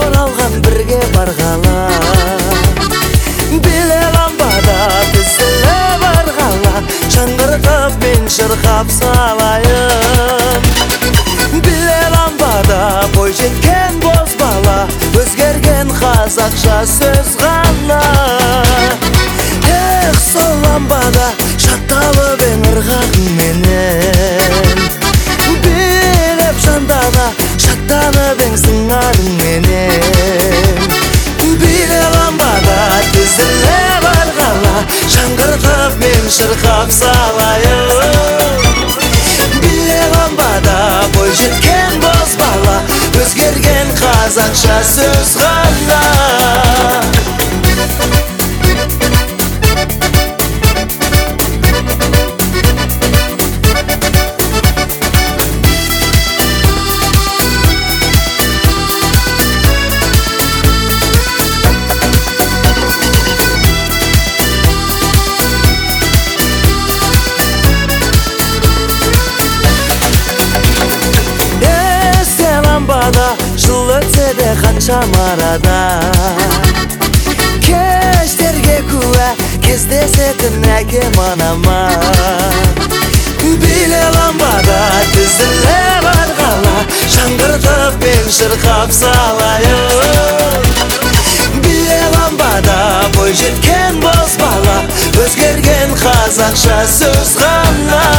оралған бірге барғала, біле ламбада тізілі барғала, шаңғыртып мен шырқап салайын. Біле ламбада бой жеткен боз бала, өзгерген қазақша сөз ғана. Эх, сол ламбада шатталып ең ырғағыңменен, билеп жандана шаттанып ең сыңарыңменен. Биле ламбада тізіле барғала, шаңғыртып мен шырқап салайын. Биле ламбада бой жеткен боз бала, өзгерген қазақша сөз ғана. Жыл өтсе де қаншама арада, кештерге куә кездесетін әкем анама. Биле ламбада тізіле барғала, шаңғыртып мен шырқап салайын. Биле ламбада бой жеткен боз бала, өзгерген қазақша сөз ғана.